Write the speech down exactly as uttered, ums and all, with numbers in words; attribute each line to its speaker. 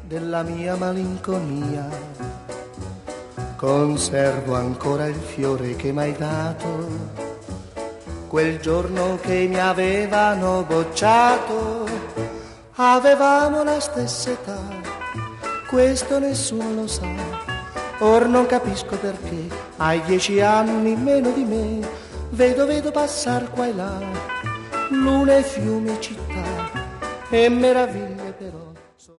Speaker 1: della mia malinconia. Conservo ancora il fiore che m'hai dato quel giorno che mi avevano bocciato. Avevamo la stessa età, questo nessuno lo sa. Or non capisco perché hai dieci anni meno di me. Vedo, vedo passar qua e là lune, fiumi e città e meraviglie